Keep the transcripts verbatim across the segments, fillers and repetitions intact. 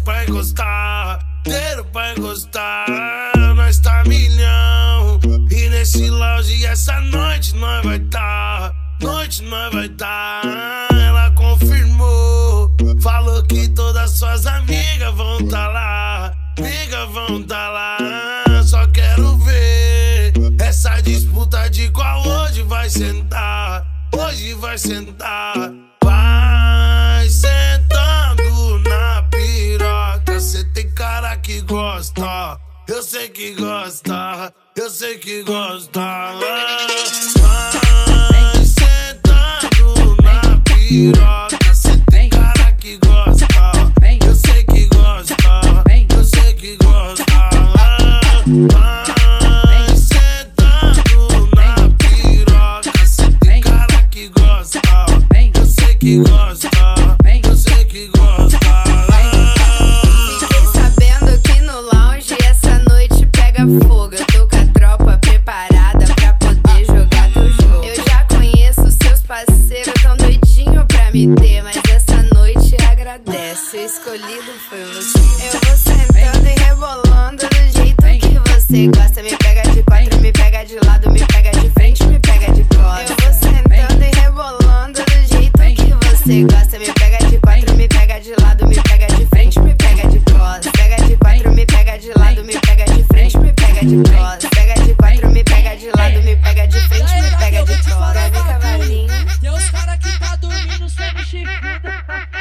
pra encostar, dedo pra encostar. Nós tá milhão, e nesse lounge essa noite nós vai tá, noite nós vai tá. Ela confirmou, falou que todas suas amigas vão tá lá, amigas vão tá lá. Só quero ver essa disputa de qual hoje vai sentar, hoje vai sentar. Vai sentando na piroca, cê tem cara que gosta, eu sei que gosta, eu sei que gosta. Vai sentando na piroca, cê tem cara que gosta, eu sei que gosta, eu sei que gosta. Vai sentando na piroca, cê tem cara que gosta, eu sei que gosta, eu sei que gosta. Fiquei sabendo que no lounge essa noite pega fogo. Eu tô com a tropa preparada pra poder jogar teu jogo. Eu já conheço seus parceiros, tão doidinho pra me ter, mas essa noite agradece, o escolhido foi você. Eu vou sentando e rebolando do jeito que você gosta. Me pega de quatro, me pega de lado, me pega de frente, me pega de costa. Eu vou sentando e rebolando do jeito que você gosta. Me pega de quatro, me pega de lado, me pega de frente, me pega de costa. Pega de quatro, me pega de lado, me pega de frente, me pega de costa. Pega de quatro, me pega de lado, me pega de frente, me pega de costa. Gabi Cavalinho. Tem os cara que tá dormindo sem chifruda.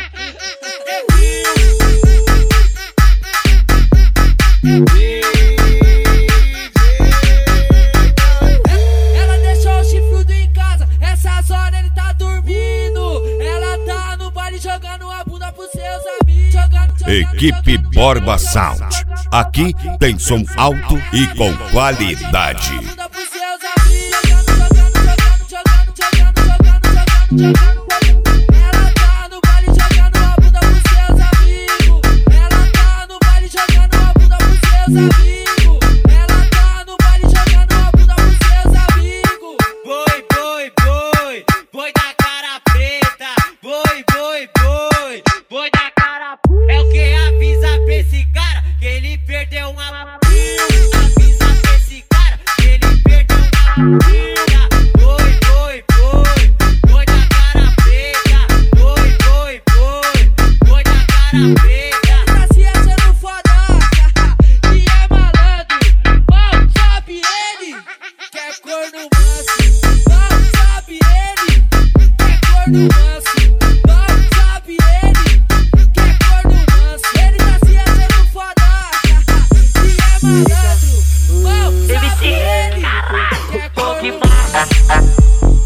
Ela deixou o chifrudo em casa, essas horas ele tá dormindo. Ela tá no baile jogando a bunda pros seus amigos. Jogando, jogando, Equipe jogando, Borba jogando, Sound. jogando, Aqui tem som alto e com qualidade. bunda pros seus amigos. Jogando, jogando, jogando, jogando, jogando, jogando, jogando. Ela tá no baile jogando a bunda pros seus amigos. Ela tá no baile jogando a bunda pros seus amigos. Ela tá no baile jogando a bunda pros seus amigos. Boi, boi, boi, boi da cara preta. Boi, boi, boi, boi da cara preta. É o que avisa pra esse cara que ele perdeu uma vida. Avisa pra esse cara que ele perdeu uma vida. Boi, boi, boi, boi da cara preta. Boi, boi, boi, boi da cara preta. Tá se achando foda, que é malandro. Mal sabe ele, que é corno manso. Mal sabe ele, que é corno manso. Mal sabe ele, que é corno manso. Ele tá se achando foda, que é malandro. Mal sabe ele, que é corno manso.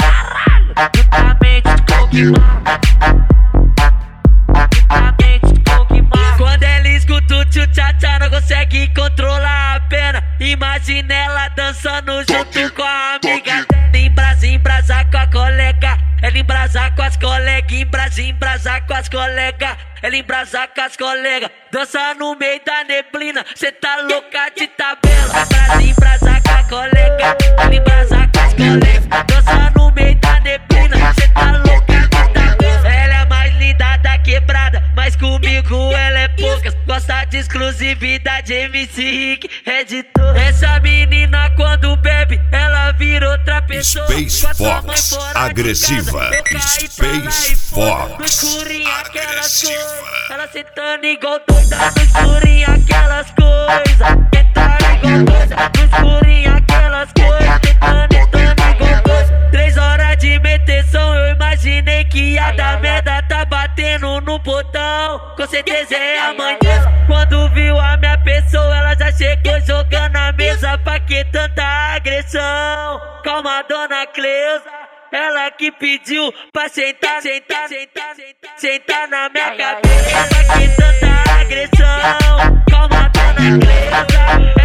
Quando ela escuta o tchu-tchá-tchá, não consegue controlar a pena. Imagina ela dançando junto com a amiga. Embrasa, embrasa com a colega. Ela embrasa com as colegas. Embrasa, embrasa com as colegas. Ela embrasa com as colegas. Dança no meio da neblina. Cê tá louca de tabela. Embrasa, embrasa com a colega. Ela embrasa com as colegas. Dança no meio da neblina. Cê tá louca de tabela. Ela é mais linda da quebrada, mas comigo ela é poucas. Gosta de exclusividade, M C Rick, editor. Essa menina quando bebe, ela vira outra pessoa. Space Fox, agressiva. Space Fox, no escurinho aquelas coisas. Ela sentando igual doida. No escurinho aquelas coisas. Sentando igual doida. No escurinho aquelas coisas. Tentando, tentando igual doida. Três horas de meteção, eu imaginei que ia dar merda. Tá batendo no botão, com certeza é amanhã. Quando viu a minha pessoa, ela já chegou jogando a mesa. Pra que tanta agressão? Calma, dona Cleusa. Ela que pediu pra sentar, sentar, sentar, sentar, sentar na minha cabeça. Pra que tanta agressão? Calma, dona Cleusa.